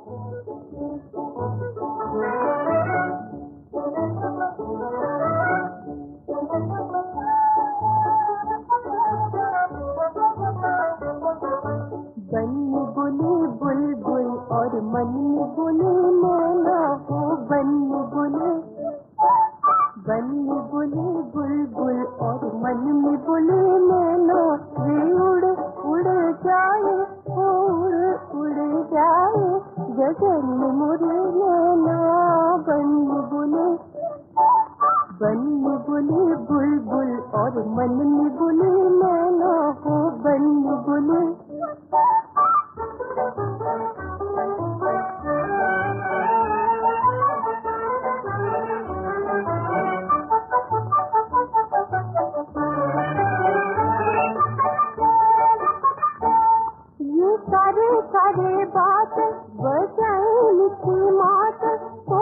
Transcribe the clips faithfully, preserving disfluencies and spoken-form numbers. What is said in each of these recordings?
बन्नी बुनी बुलबुल और मन में बुनी नैना हो, बन्नी बुनी बन्नी बुनी बुलबुल और मन में बुनी नैना, वे उड़ उड़ जाए, उड़ उड़ जाए गगन में मुरे नैना। बन्नी बुनी बन्नी बुनी बुलबुल और मन में बुनी नैना हो, बन्नी बुनी। ये सारे सारे बात बजाए मीठी मात, ओ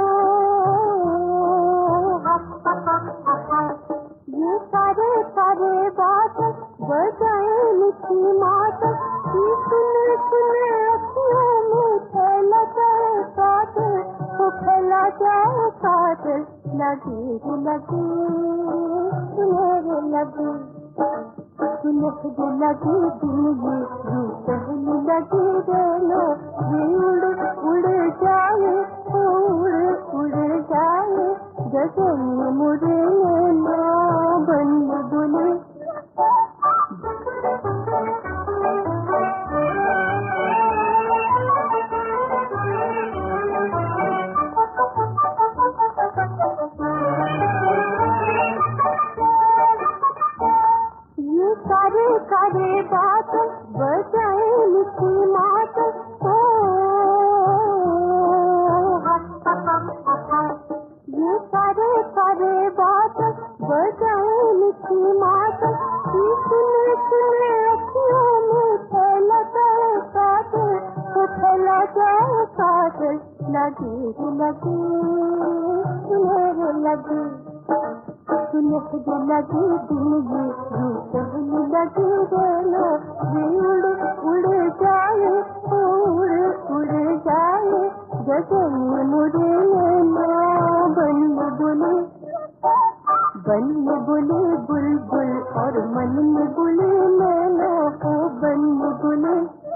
ये सारे सारे बात बजाए मीठी मात, सुन सुन अखियों में फैला जाए कातिल, तो फैला जाए कातिल। लगी लगी सुनहरे लगी सुनहरे लगी दिल ये यूं कहने लगी रेलो, ये उड़ उड़ जाए, उड़ उड़ जाए गगन में मुरे नैना। बन्नी बुनी ये सारे सारे बात बजाए मीठी मात, ओ ये सारे सारे बात बजाए मीठी मात, सुन सुन अखियों में फैला जाए कातिल, तो फैला जाए कातिल। लगी लगी सुनहरे लगी सुनहरे लगी दिल ये यूं कहने लगी रेलो, ये उड़ उड़ जाए, उड़ उड़ जाए गगन में मुरे नैना। बन्नी बुनी बन्नी बुनी बुलबुल और मन में बुनी नैना हो, बन्नी बुनी।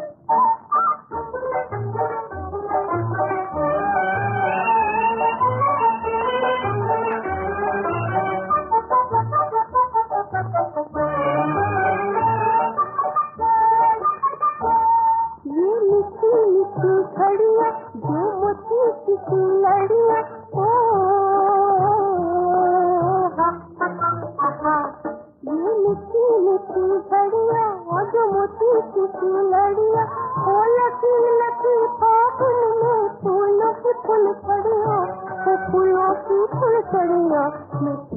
ये मिठी मिठी घड़ियाँ जो मोती किसी लड़ियाँ, ओ ये मिठी मिठी घड़ियाँ जो मोती किसी लड़ियाँ, ओ लकी लकी फागुन में फूलों की फुल छड़ियाँ, फूलों की फुल छड़ियाँ।